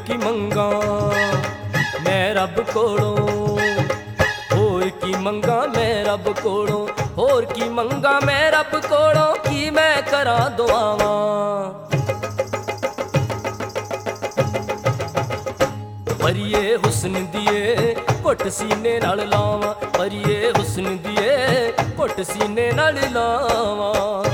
की मंगा मैं रब कोलों, होर की मंगा मैं रब कोलों, होर की मंगा मैं रब कोलों, की मैं करा दुआवां। परिए हुस्न दिए घुट सीने नाल लावां, परिए हुस्न दिए घुट सीने नाल लावां।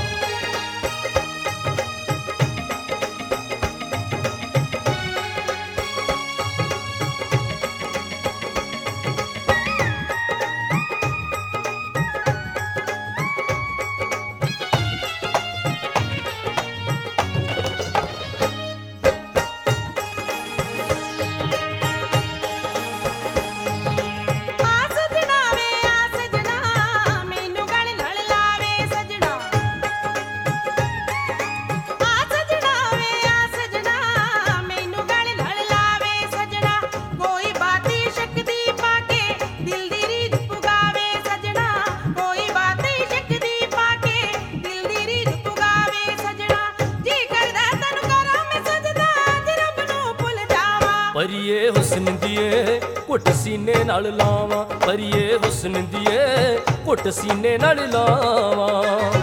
परिए हुस्न दिए घुट सीने नाल लावां, परिए हुस्न दिए घुट सीने नाल लावां।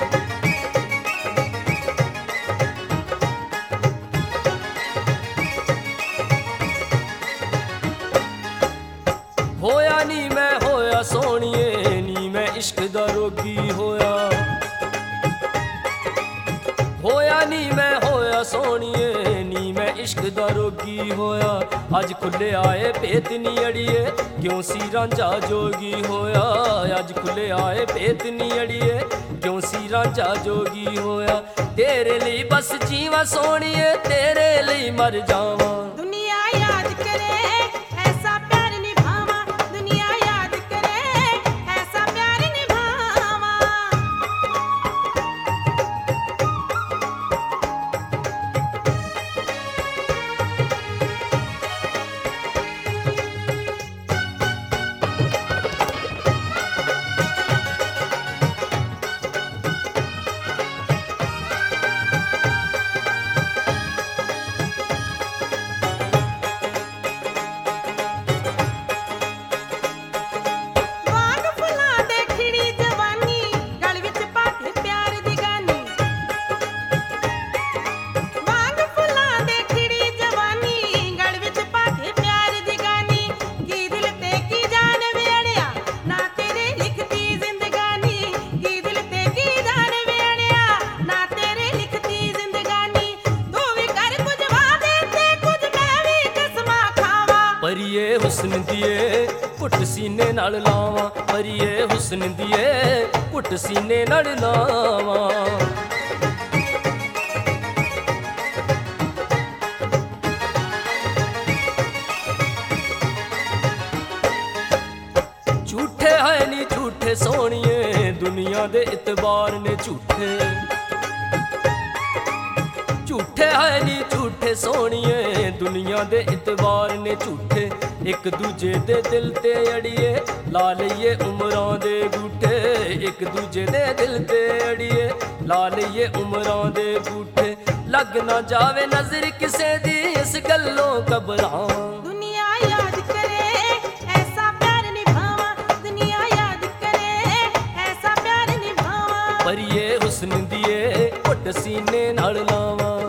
होया नी मैं होया सोहणिए नी मैं इश्क दा रोगी होया, होया नी मैं होया सोहणिए नी मैं इश्क दा रोगी होया। अज खुले आए भेत नी अड़िए क्यों सी रांझा जोगी होया, अज खुले आए भेत नी अड़िए क्यों सी रांझा जोगी होया। तेरे लिए बस जीवा सोहणिए तेरे लिए मर जावां। दुनिया याद करे ऐसा प्यार निभावां, दुनिया याद करे ऐसा प्यार निभावां। परिए हुस्न दिए घुट सीने नाल लावां, परिए हुस्न दिए घुट सीने नाल लावां। झूठे है नी झूठे सोहणिए दुनिया दे इतबार ने झूठे, झूठे है नी झूठे सोहणिए दुनिया दे इतबार ने झूठे। एक दूजे दे दिल ते अड़िए ला लईए उमरां दे गूठे, एक दूजे दे दिल ते अड़िए ला लईए उमरां दे गूठे। लग ना जावे नजर किसे दी इस गल्लों घबरावां। दुनिया याद करे ऐसा प्यार निभावां, दुनिया याद करे ऐसा प्यार निभावां। परिए हुस्न दिए घुट सीने नाल लावां।